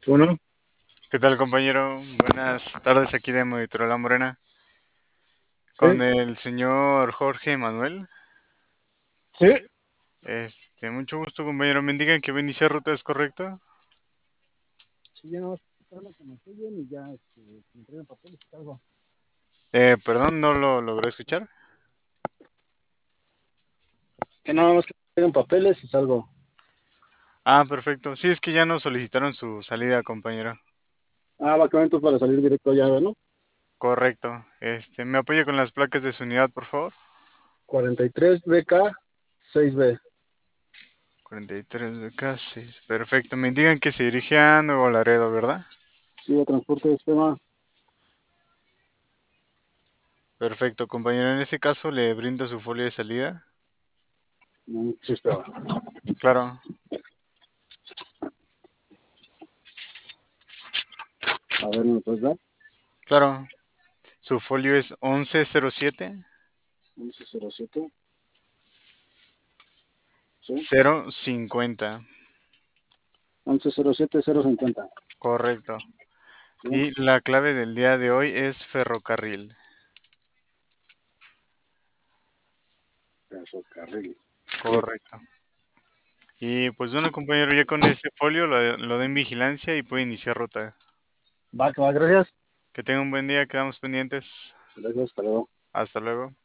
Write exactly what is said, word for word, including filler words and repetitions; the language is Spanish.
Uno, ¿Qué tal, compañero? Buenas tardes aquí de Monitora La Morena con sí, el señor Jorge Manuel. sí, Este, mucho gusto, compañero. Me indican que va a iniciar ruta, ¿es correcto? sí, ya no, esperando que me siguen y ya este, que me entreguen papeles y salgo. Eh, perdón, no lo logré escuchar. Que nada más que me entreguen papeles y salgo. Ah, perfecto. Sí, es que ya nos solicitaron su salida, compañero. Ah, va a quedar entonces para salir directo allá, ¿no? Correcto. Este, ¿me apoya con las placas de su unidad, por favor? cuarenta y tres B K seis B. cuarenta y tres de casi. Perfecto. Me indican que se dirige a Nuevo Laredo, ¿verdad? Sí, de transporte de sistema. Perfecto, compañero. En ese caso, le brindo su folio de salida. Mm, sí, espera. Claro, A ver, ¿me puedes dar? claro. Su folio es once cero siete. once cero siete. Sí. Cero cincuenta, once cero siete cero cincuenta. correcto. Sí, Y la clave del día de hoy es ferrocarril, ferrocarril. Sí. correcto. Y pues bueno, compañero, ya con ese folio lo, lo den vigilancia y puede iniciar ruta. Va, que va, gracias. Que tenga un buen día, quedamos pendientes. Gracias, hasta luego. Hasta luego.